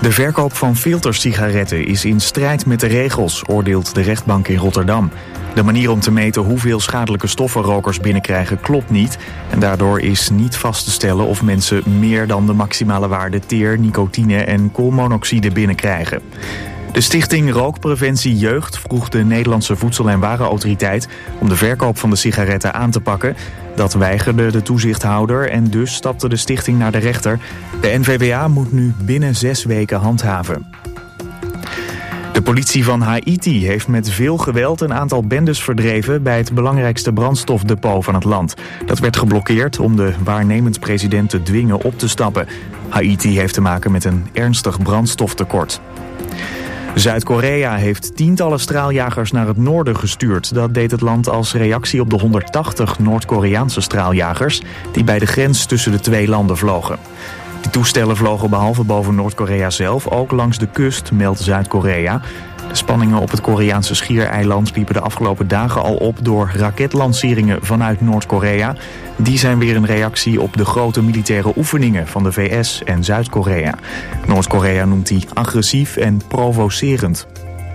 De verkoop van filtersigaretten is in strijd met de regels, oordeelt de rechtbank in Rotterdam. De manier om te meten hoeveel schadelijke stoffen rokers binnenkrijgen klopt niet. En daardoor is niet vast te stellen of mensen meer dan de maximale waarde teer, nicotine en koolmonoxide binnenkrijgen. De stichting Rookpreventie Jeugd vroeg de Nederlandse Voedsel- en Warenautoriteit om de verkoop van de sigaretten aan te pakken. Dat weigerde de toezichthouder en dus stapte de stichting naar de rechter. De NVWA moet nu binnen 6 weken handhaven. De politie van Haiti heeft met veel geweld een aantal bendes verdreven bij het belangrijkste brandstofdepot van het land. Dat werd geblokkeerd om de waarnemend president te dwingen op te stappen. Haiti heeft te maken met een ernstig brandstoftekort. Zuid-Korea heeft tientallen straaljagers naar het noorden gestuurd. Dat deed het land als reactie op de 180 Noord-Koreaanse straaljagers die bij de grens tussen de twee landen vlogen. Die toestellen vlogen behalve boven Noord-Korea zelf ook langs de kust, meldt Zuid-Korea. De spanningen op het Koreaanse schiereiland liepen de afgelopen dagen al op door raketlanceringen vanuit Noord-Korea. Die zijn weer een reactie op de grote militaire oefeningen van de VS en Zuid-Korea. Noord-Korea noemt die agressief en provocerend.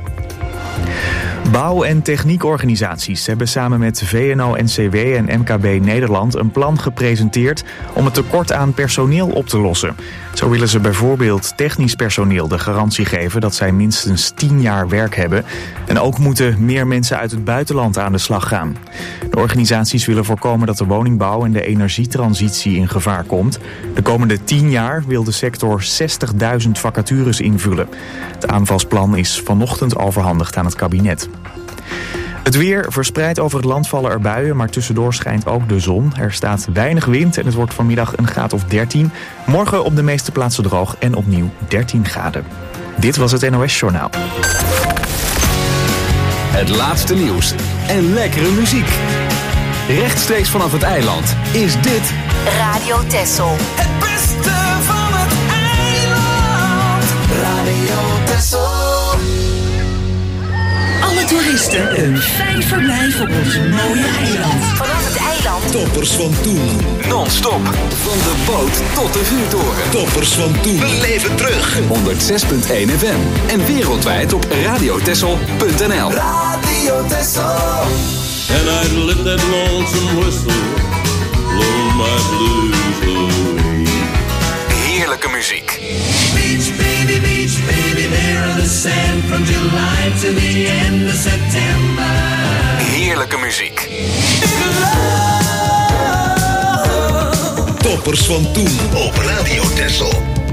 Bouw- en techniekorganisaties hebben samen met VNO-NCW en MKB Nederland een plan gepresenteerd om het tekort aan personeel op te lossen. Zo willen ze bijvoorbeeld technisch personeel de garantie geven dat zij minstens 10 jaar werk hebben. En ook moeten meer mensen uit het buitenland aan de slag gaan. De organisaties willen voorkomen dat de woningbouw en de energietransitie in gevaar komt. De komende 10 jaar wil de sector 60.000 vacatures invullen. Het aanvalsplan is vanochtend overhandigd aan het kabinet. Het weer, verspreid over het land vallen er buien, maar tussendoor schijnt ook de zon. Er staat weinig wind en het wordt vanmiddag een graad of 13. Morgen op de meeste plaatsen droog en opnieuw 13 graden. Dit was het NOS Journaal. Het laatste nieuws en lekkere muziek. Rechtstreeks vanaf het eiland is dit Radio Texel. Het beste van het eiland. Radio Texel. Alle toeristen een fijn verblijf op ons mooie eiland. Vanaf het eiland. Toppers van toen. non-stop van de boot tot de vuurtoren. Toppers van toen. We leven terug. 106.1 FM en wereldwijd op radiotessel.nl. Radio Texel. And I'd let that lonesome whistle blow my blues away. Heerlijke muziek. Beach baby, there in the sand from July to the end of September. Heerlijke muziek. Toppers van toen op Radio Texel.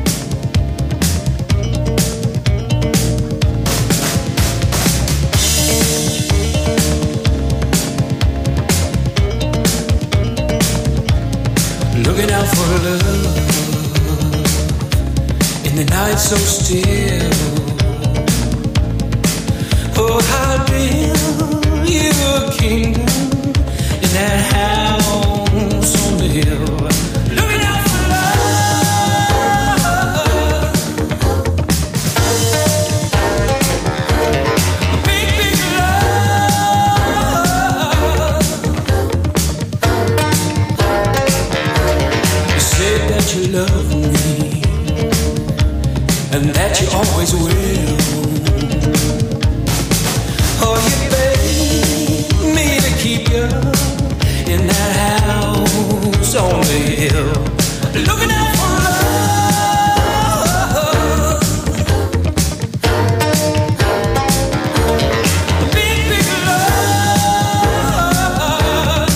Looking out for love in the night so still. Oh, how build you a kingdom in that house on the hill. Looking out for love, a big, big love. You said that you love me and that you always will. Oh, you begged me to keep you in that house on the hill. Looking out for love, a big, big love.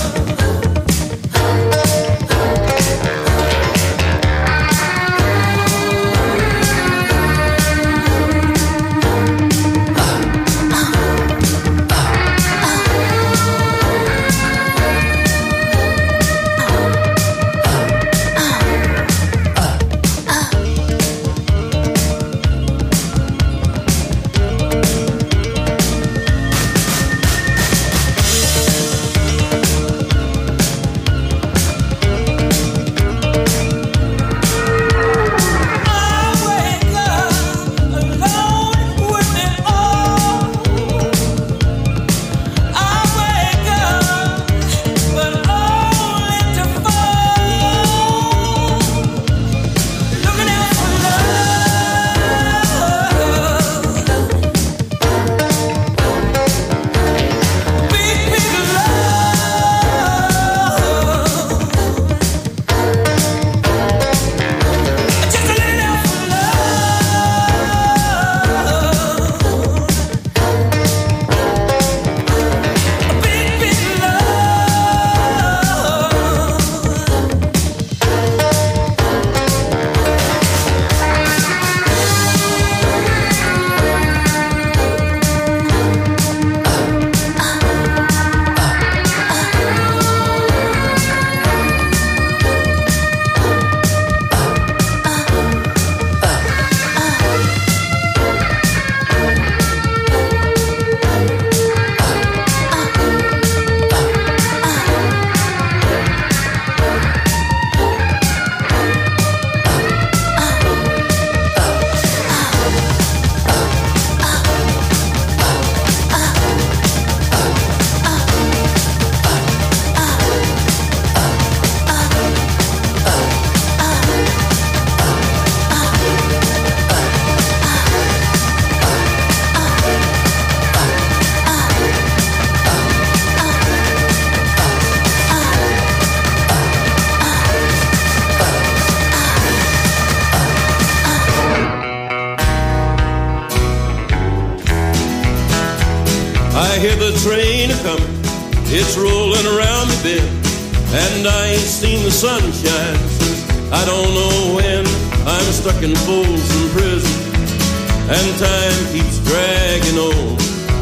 hear the train a-comin', it's rolling around the bend, and I ain't seen the sunshine since I don't know when. I'm stuck in Folsom Prison, and time keeps dragging on.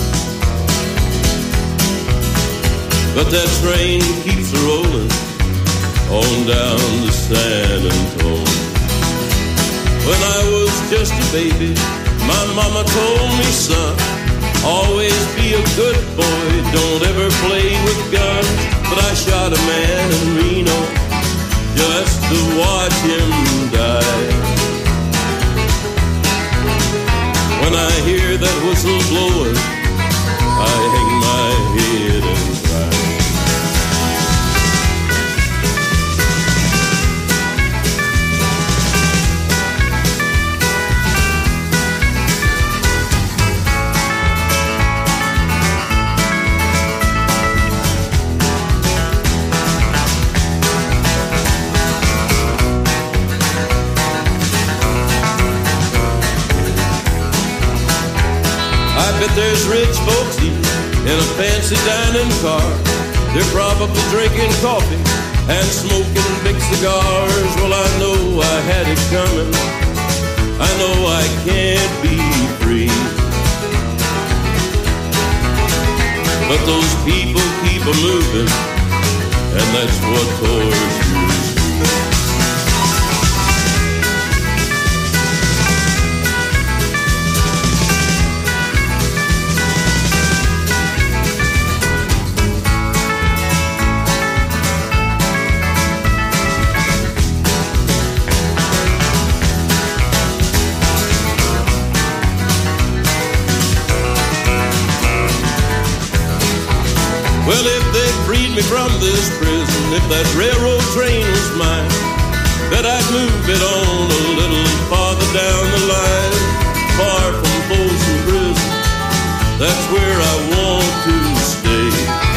But that train keeps rolling on down to San Antone. When I was just a baby, my mama told me, son, always be a good boy, don't ever play with guns. But I shot a man in Reno just to watch him die. When I hear that whistle blowing, I hang my head and cry. I bet there's rich folks eating in a fancy dining car. They're probably drinking coffee and smoking big cigars. Well, I know I had it coming. I know I can't be free. But those people keep a-moving, and that's what tortures me. Well, if they freed me from this prison, if that railroad train was mine, bet I'd move it on a little farther down the line, far from Folsom Prison. That's where I want to stay.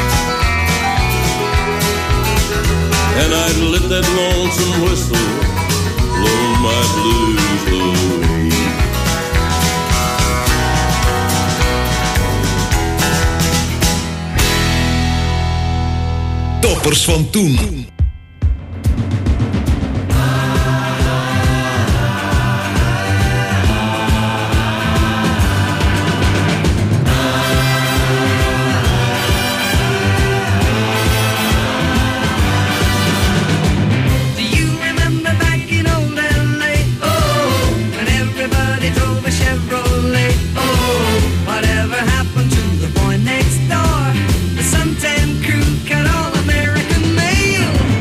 And I'd let that lonesome whistle blow my blues away. Toppers van toen. Next door, the Suntan Crew cut all American mail.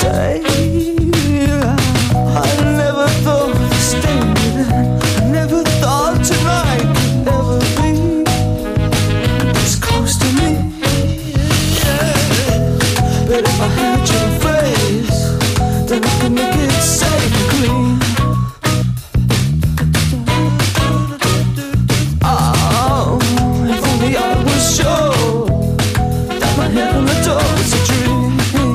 stay. I never thought of staying. I never thought tonight could ever be this close to me. Yeah. But if I had your face, then I could make it safe and clean. Oh, if only I was sure that my head on the door was a dream.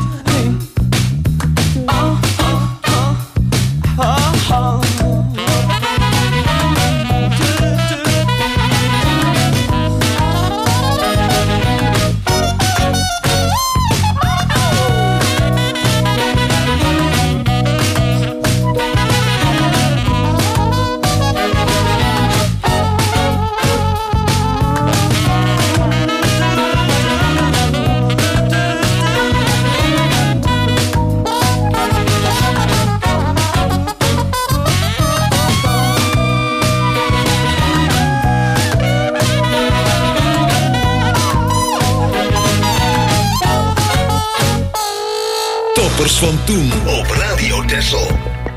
Toppers van toen op Radio Texel.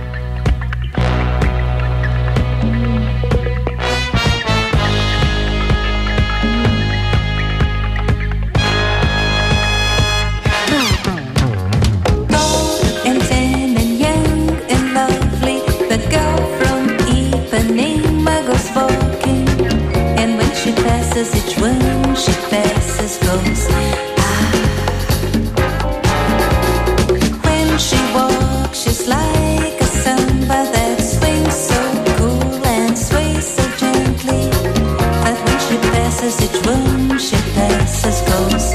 Each one she passes goes when she walks, she's like a samba that swings so cool and sways so gently. But when she passes, each one she passes goes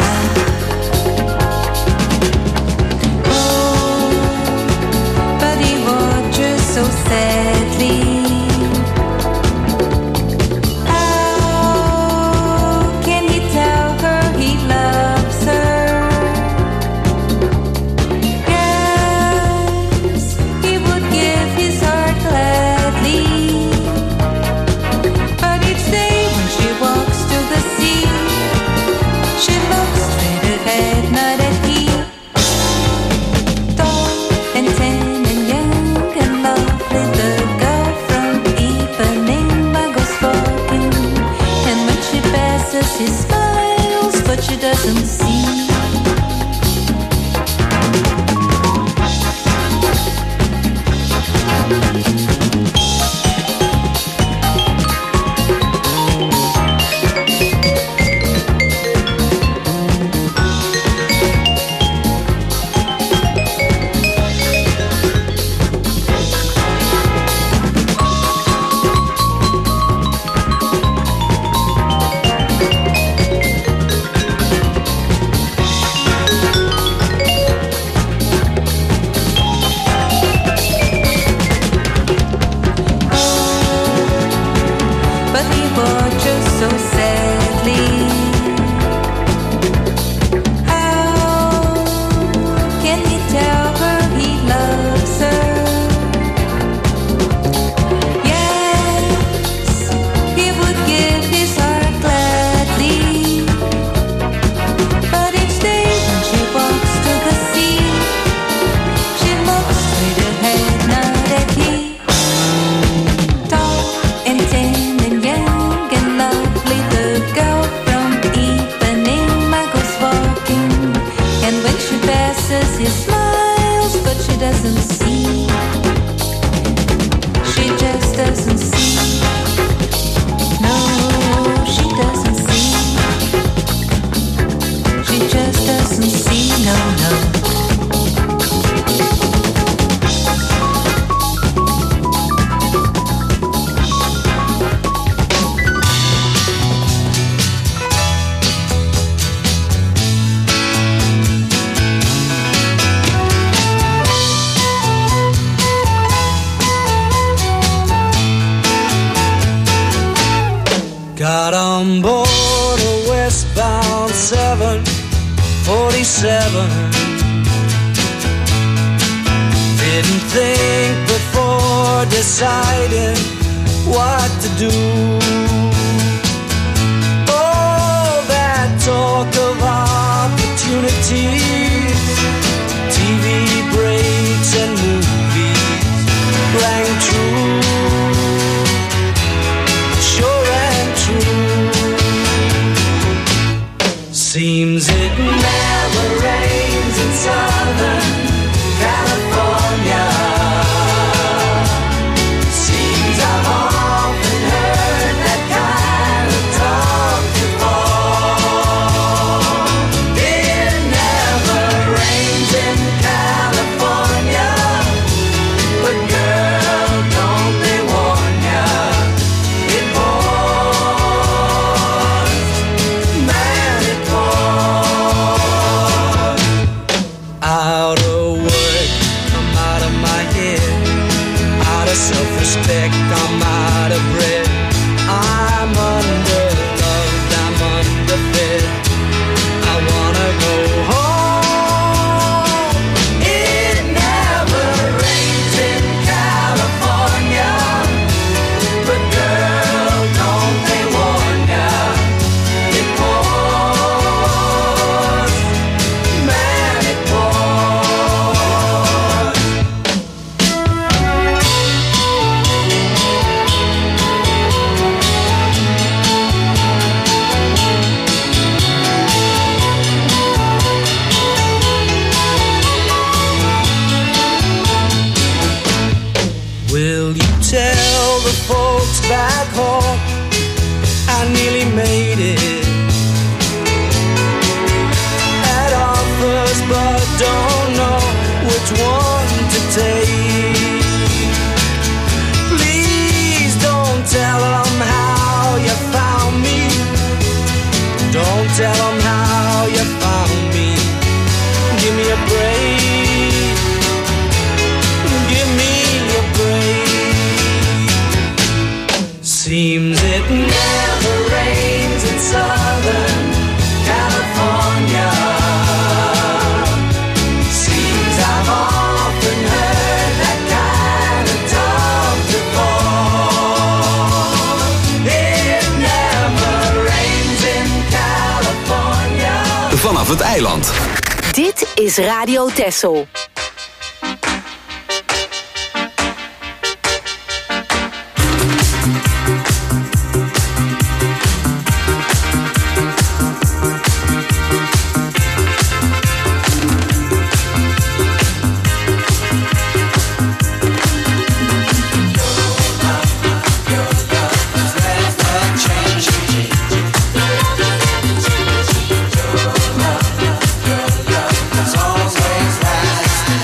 oh, but he watches so sadly. She smiles, but she doesn't see. Got on board a westbound 747. Didn't think before deciding what to do. All that talk of opportunities, TV self-respect I'm out of breath. I'm underloved, I'm underfed. I wanna go home. It never rains in California, but girl, don't they warn ya? It pours, man, it pours. Will you tell the folks back home I nearly made it at our first, but don't know which one to take. Please don't tell them how you found me. Don't tell them how you found me. Give me a break. Give me a break. Seems it never rains in Southern California. Seems I've often heard that kind of talk before. It never rains in California. Vanaf het eiland. Dit is Radio Texel. Always last.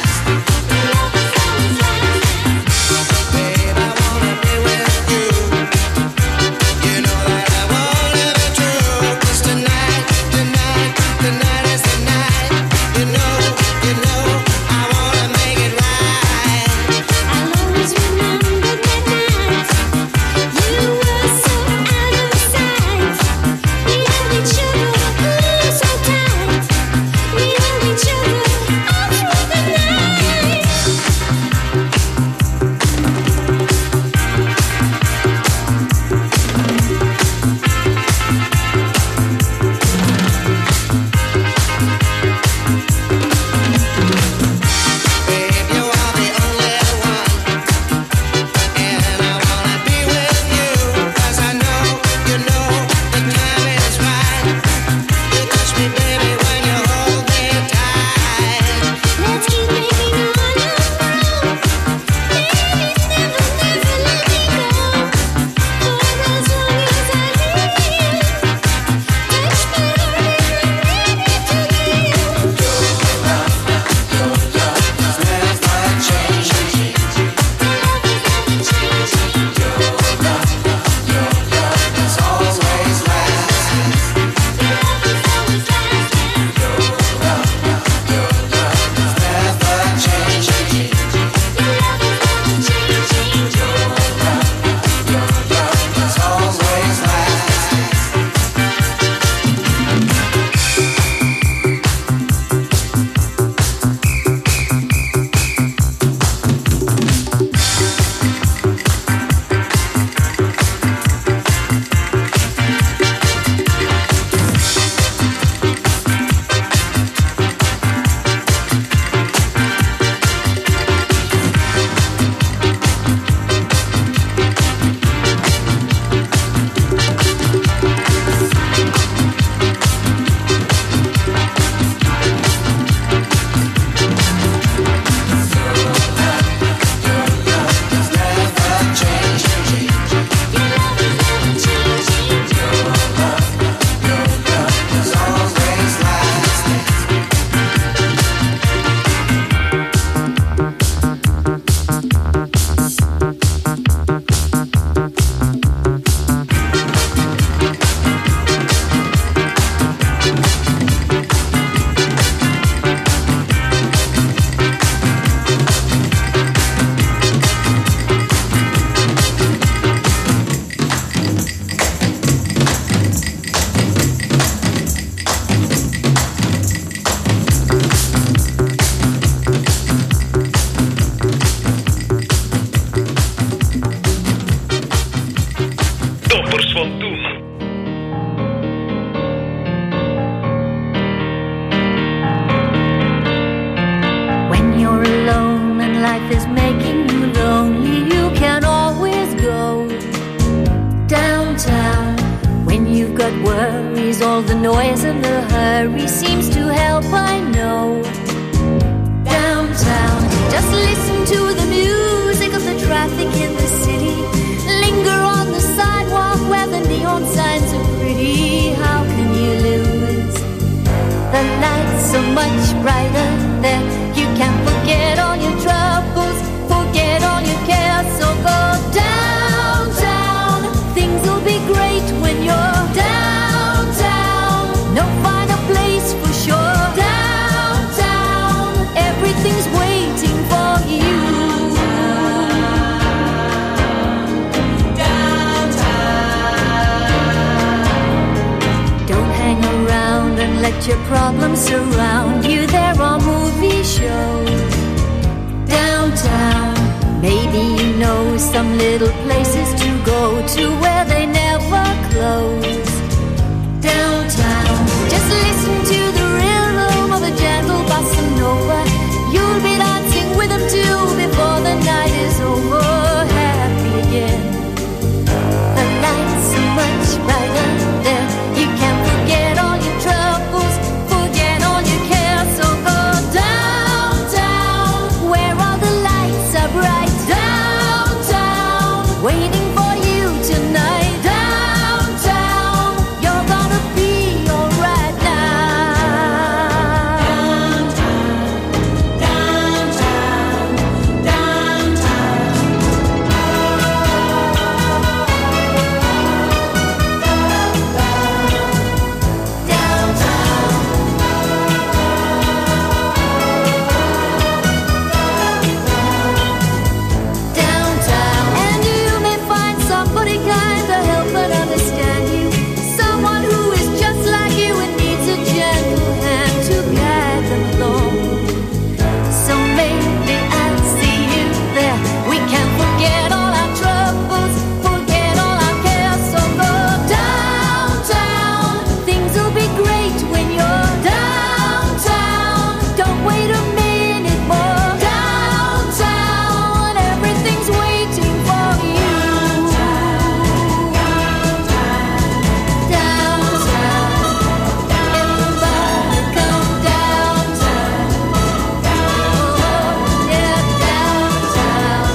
life is making you lonely, you can always go downtown. When you've got worries, all the noise and the hurry seems to help, I know. Downtown, just listen to the music of the traffic in the city. Linger on the sidewalk where the neon signs are pretty. How can you lose? The lights are much brighter there. You can forget all your troubles, forget all your cares. So go downtown, things will be great when you're downtown. No finer place for sure. Downtown, everything's waiting for you. Let your problems surround you. There are movie shows downtown. Maybe you know some little places to go to where they never close. Downtown, just listen to the rhythm of a gentle bossa nova. You'll be dancing with them too before the night is over. Happy again. The lights are much brighter there. You can forget all your troubles, forget all your cares. So go downtown, where all the lights are bright. Downtown, waiting for you tonight. Downtown, you're gonna be alright now. Downtown, downtown, downtown, and you may find somebody kind to help and understand you. Someone who is just like you and needs a gentle hand to guide them along. So maybe I'll see you there. We can forget all our troubles, forget all our cares. So go downtown, things will be great when you're downtown. Don't wait a minute more. Downtown, everything's waiting for you. Downtown, everybody come downtown. Oh, yeah, downtown,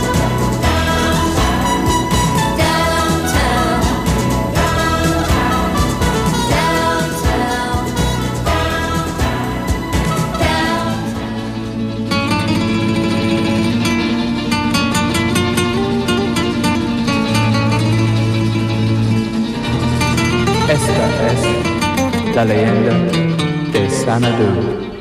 downtown, Esta es la leyenda de Xanadu.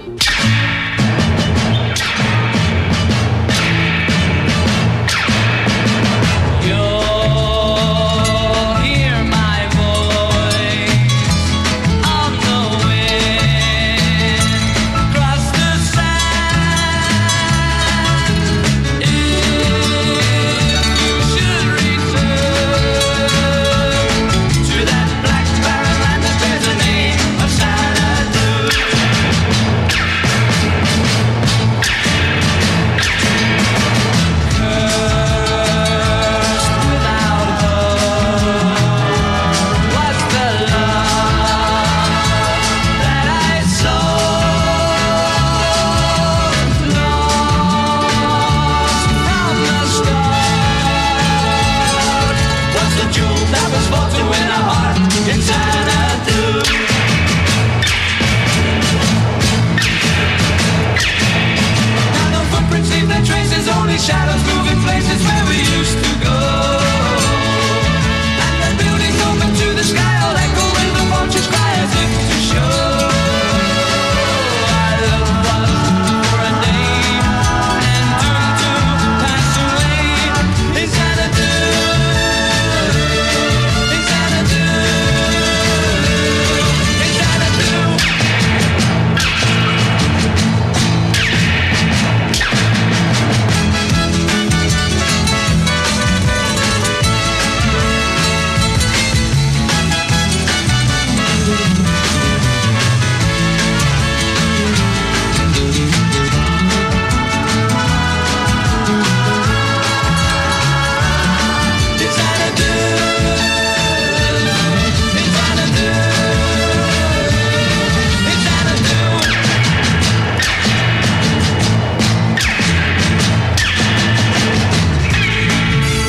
Shadows moving places where we used to go. And the buildings open to the sky, all echo when the vultures cry as if to show. Our love was for a day and doomed to pass away. In Xanadu, in Xanadu, in Xanadu.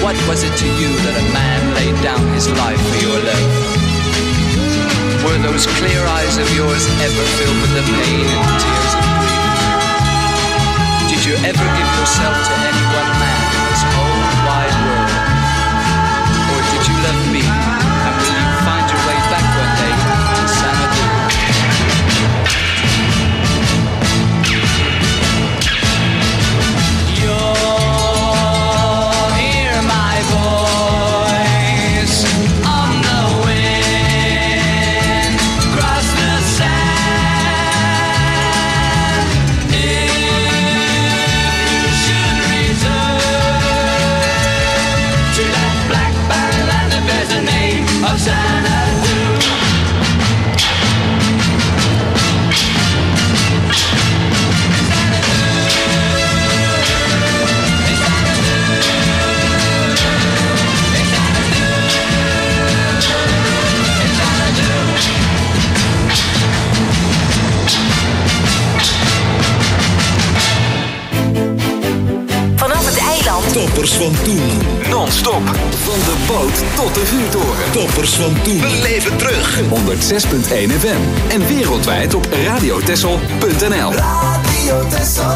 What was it to you that a man laid down his life for your love? Were those clear eyes of yours ever filled with the pain and tears of grief? Did you ever give yourself to any one man in this whole wide world? Or did you love me, and will you find your way back one day to Xanadu? You'll hear my voice on the wind, across the sand. If you should return to that black land, if there's a name of Xanadu. Vanaf het eiland. Toppers van toen. Non-stop. Van de boot tot de vuurtoren. Toppers van toen. Beleef het terug. 106.1 FM. En wereldwijd op radiotessel.nl. Radio Tessel.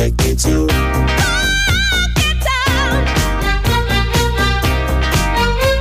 Funky town.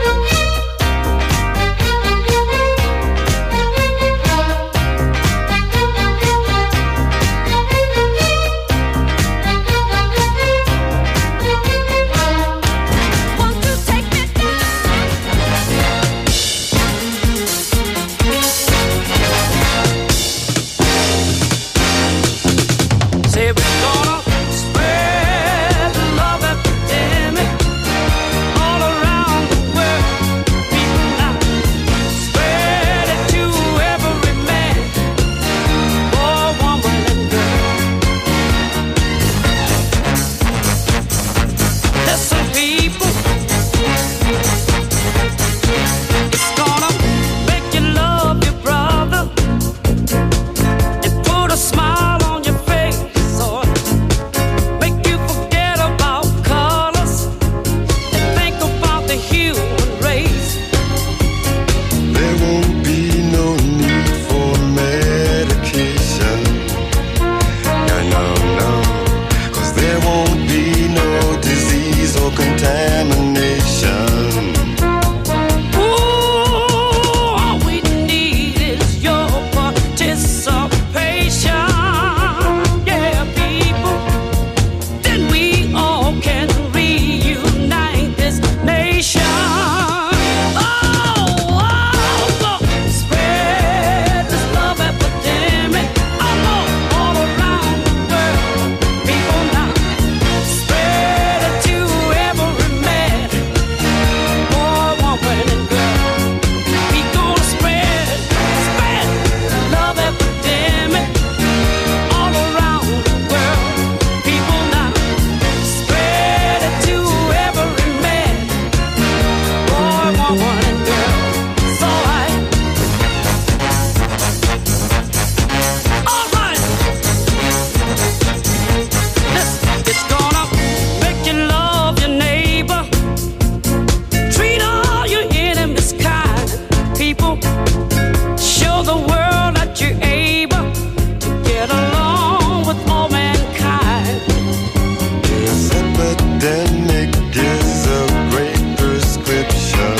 panic is a great prescription,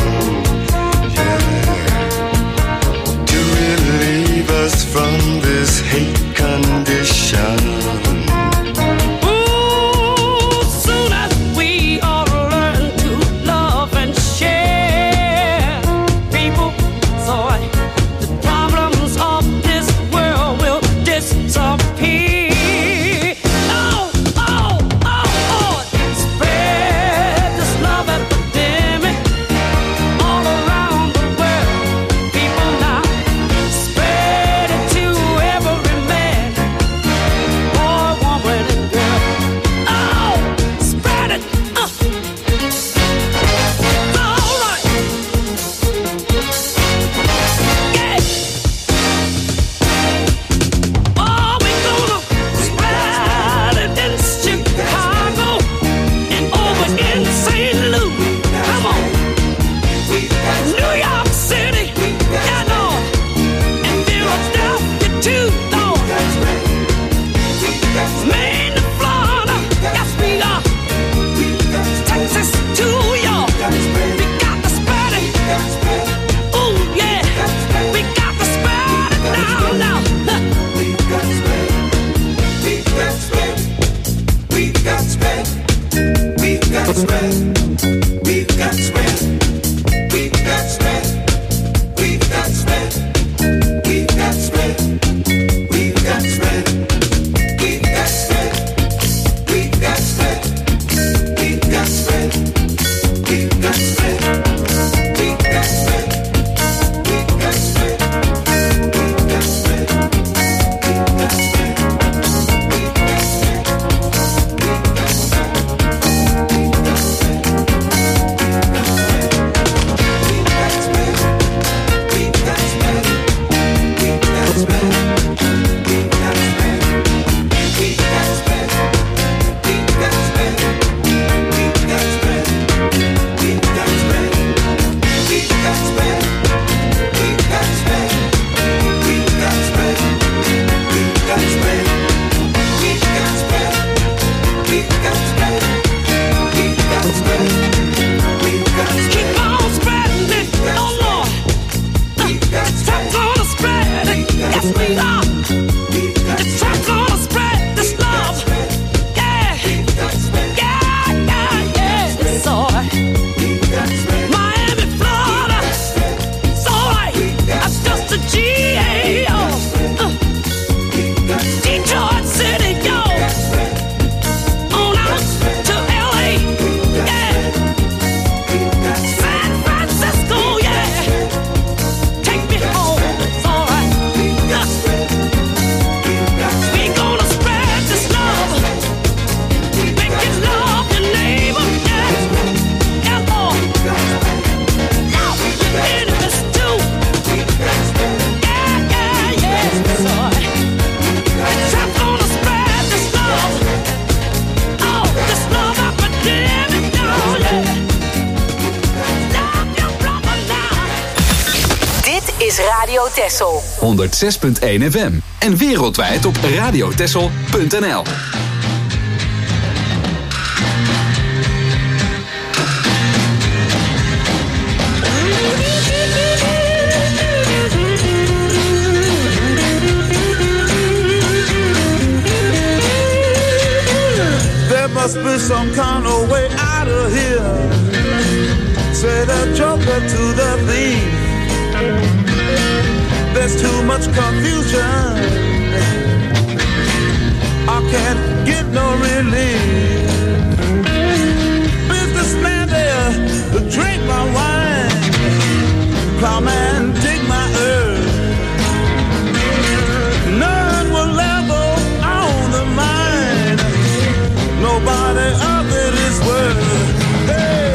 yeah, to relieve us from this hate condition. Texel 106.1 FM en wereldwijd op radiotexel.nl. There must be some kind of way out of here. Say the joker to the thief. There's too much confusion. I can't get no relief. Businessman there, drink my wine. Plowman, dig my earth. None will ever own the mine. Nobody of it is worth. Hey.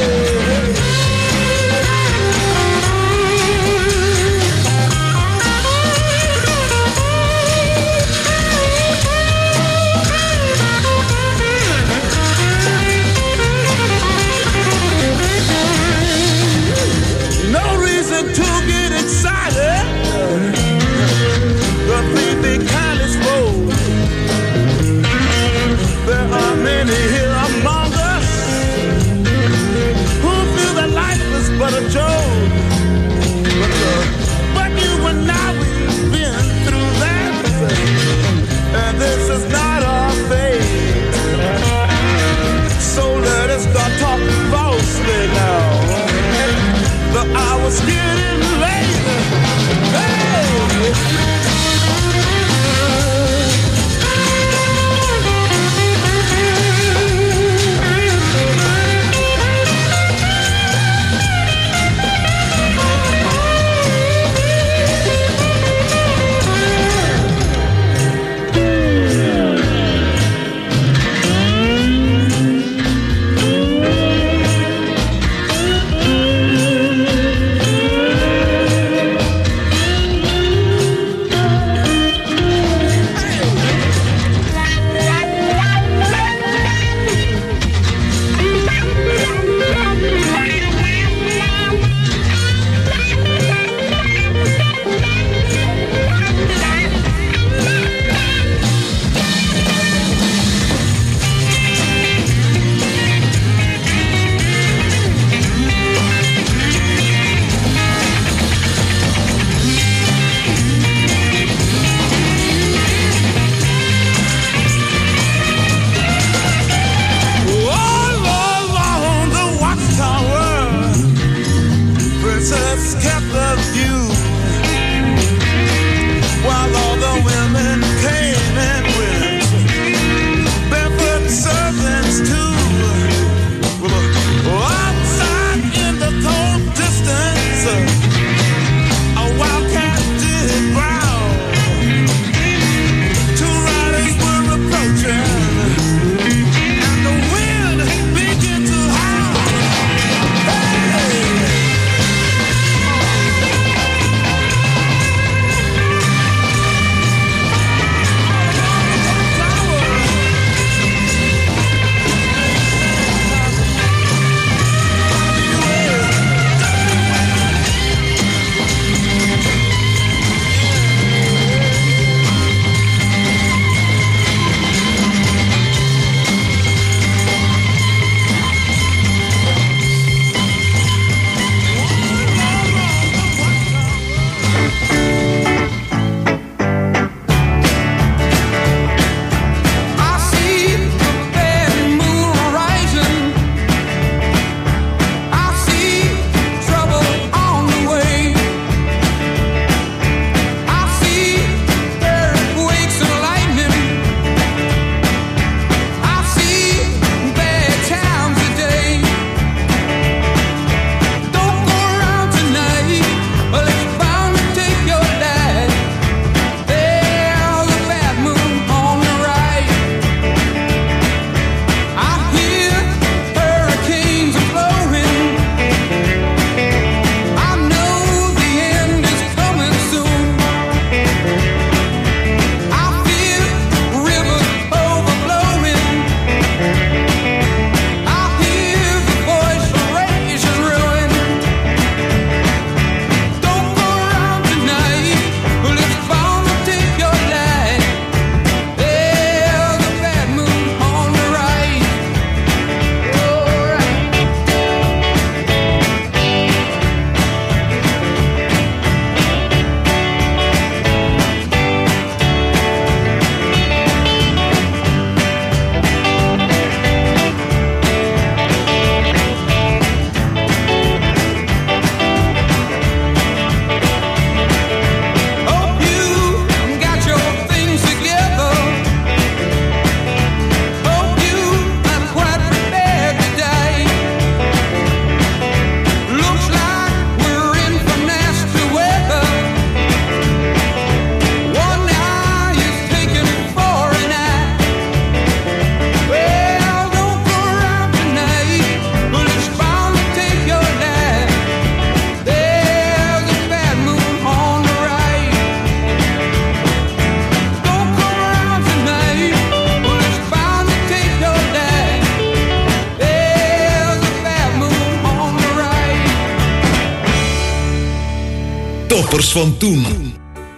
Toppers van toen.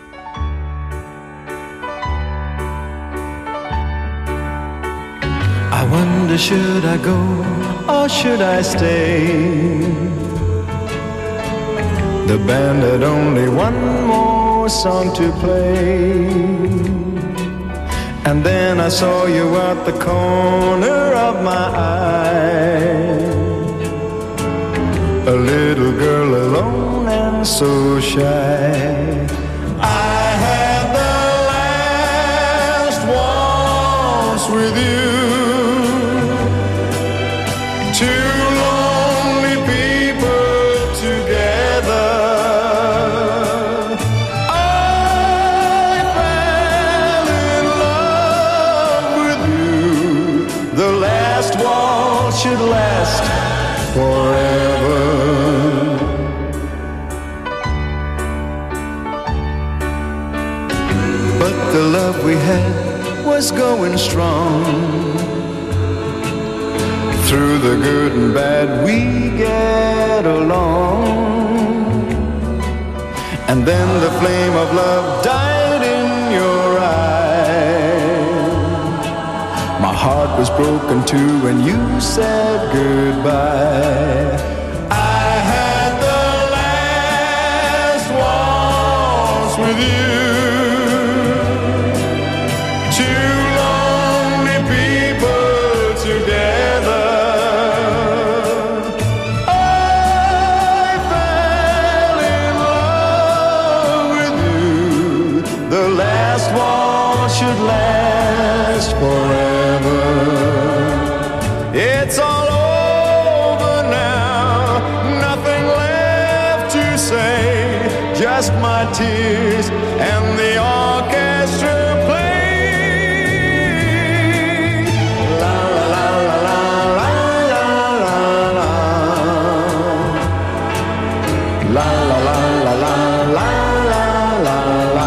I wonder, should I go or should I stay? The band had only one more song to play. And then I saw you at the corner of my eye. A little girl alone and so shy. I had the last waltz with you. Two lonely people together. I fell in love with you. The last waltz should last forever. But the love we had was going strong. Through the good and bad we get along. And then the flame of love died in your eyes. My heart was broken too when you said goodbye. I had the last waltz with you. Two lonely people together. Should last forever. It's all over now, nothing left to say, just my tears and the orchestra playing. La la la la la la la la la la la la la la la la.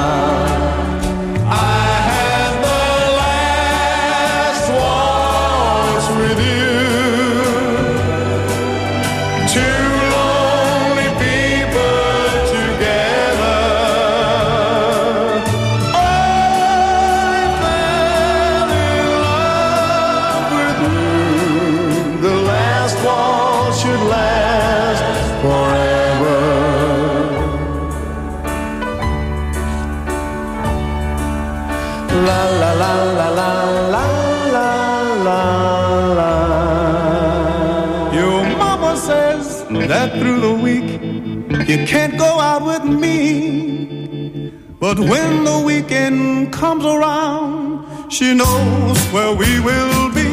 That through the week you can't go out with me, but when the weekend comes around, she knows where we will be.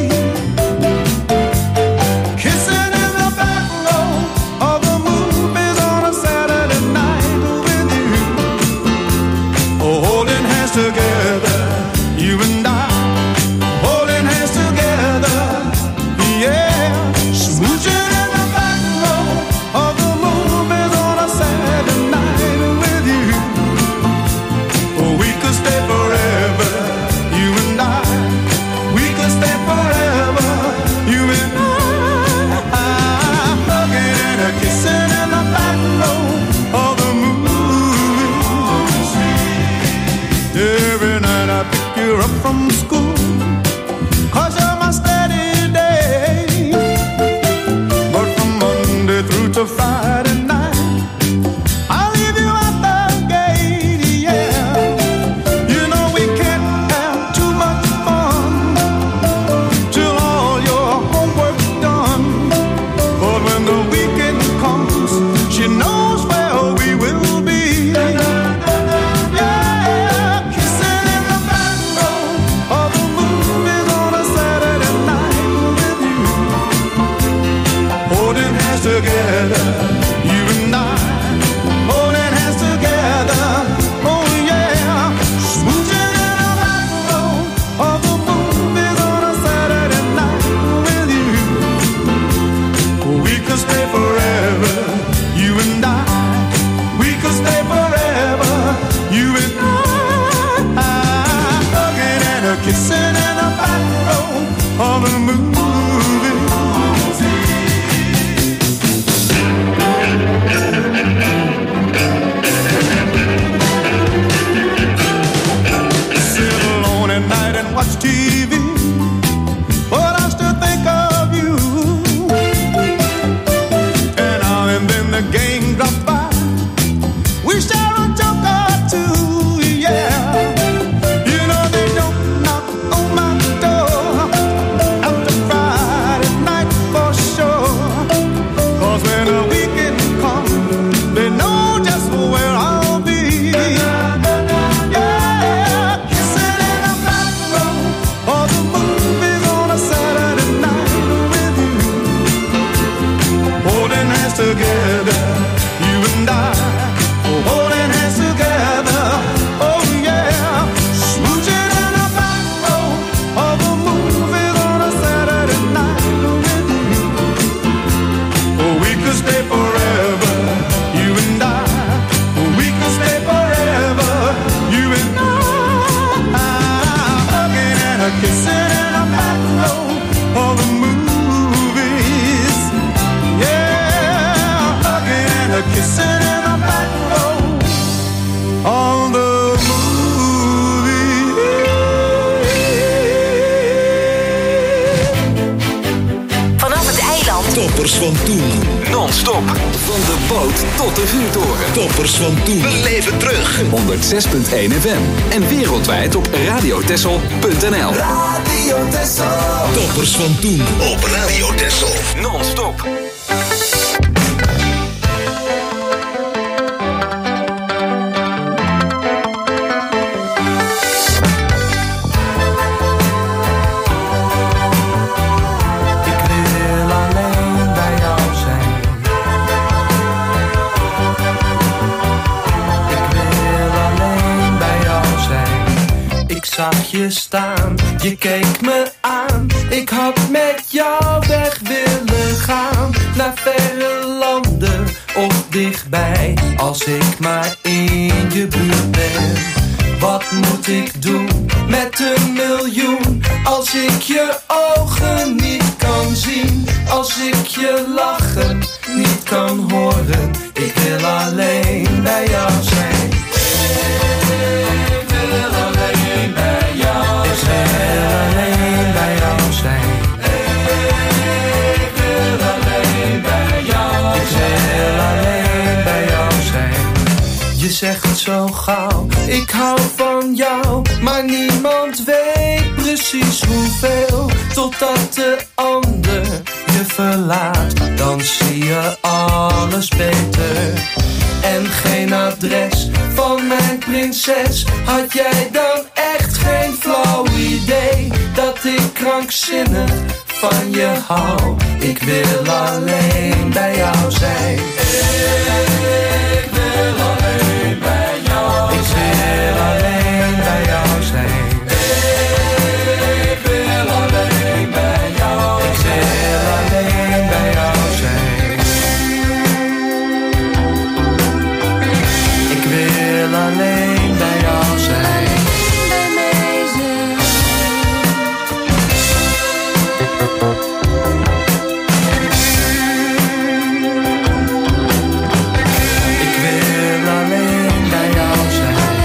Kissing in the back row of the movies on a Saturday night with you, holding hands together, you and I, holding hands together, yeah, smooching. Up from school, 'cause you're my steady day. But from Monday through to Friday night, I'll leave you at the gate, yeah. You know we can't have too much fun till all your homework's done. But when the weekend comes, she knows where we will be. Together, you and I, holding hands together, oh yeah, smooching in the back row of the movies on a Saturday night with you. We could stay forever, you and I, we could stay forever, you and I, hugging and a kissing in the back row of the movie. together, you and I, holding hands together, oh yeah, smooching in the back row of the movies on a Saturday night with you. Oh, we could stay forever, you and I, we could stay forever, you and I, hugging and a kissing in the back row of the movies, yeah, hugging and a kissing in the back row of the Vanaf het eiland. Toppers van toen. Non-stop. Van de boot tot de vuurtoren. Toppers van toen. Beleef het terug. 106.1 FM. En wereldwijd op radiotessel.nl. Radio Texel. Toppers van toen. Op Radio Texel. Non-stop. Zag je staan, je keek me aan. Ik had met jou weg willen gaan. Naar verre landen of dichtbij. Als ik maar in je buurt ben. Wat moet ik doen met 1 miljoen? Als ik je ogen niet kan zien. Als ik je lachen niet kan horen. Ik wil alleen bij jou zijn. Ik wil alleen bij jou zijn. Ik wil alleen bij jou zijn. Ik wil alleen bij jou zijn. Ik wil alleen bij jou zijn. Je zegt zo gauw, ik hou van jou. Maar niemand weet precies hoeveel. Totdat de ander je verlaat. Dan zie je alles beter. En geen adres van mijn prinses. Had jij dan echt geen flauw idee dat ik krankzinnig van je hou? Ik wil alleen bij jou zijn. Ik wil alleen bij jou zijn. Ik wil alleen bij jou zijn. Ik wil alleen bij jou zijn. Ik wil alleen bij jou zijn. Ik wil alleen bij jou zijn. Ik wil alleen bij jou zijn.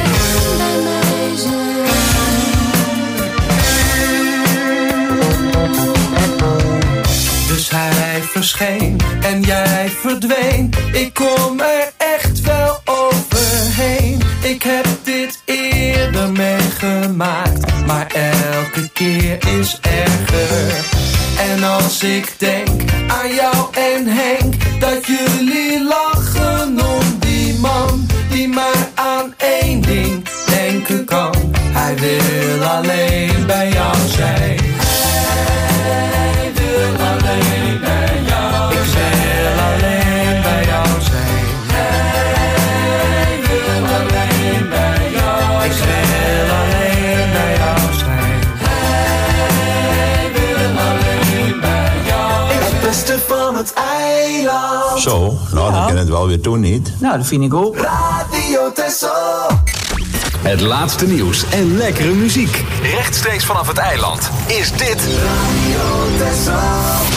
Dus hij verscheen en jij verdween. Ik kom er echt wel overheen. Ik heb dit eerder meegemaakt, maar elke keer is erger. En als ik denk aan jou en Henk, dat jullie lachen om die man die maar aan één ding denken kan. Hij wil alleen bij jou zijn. Hij wil alleen bij jou zijn. Ik wil alleen bij jou zijn. Hij wil alleen bij jou zijn. Ik wil alleen bij jou zijn. Hij wil alleen bij jou zijn. Het beste van het eiland. Zo, nou dan kan het wel weer doen, niet? Nou, dat vind ik ook. Radio Texel. Het laatste nieuws en lekkere muziek. Rechtstreeks vanaf het eiland is dit Radio Texel.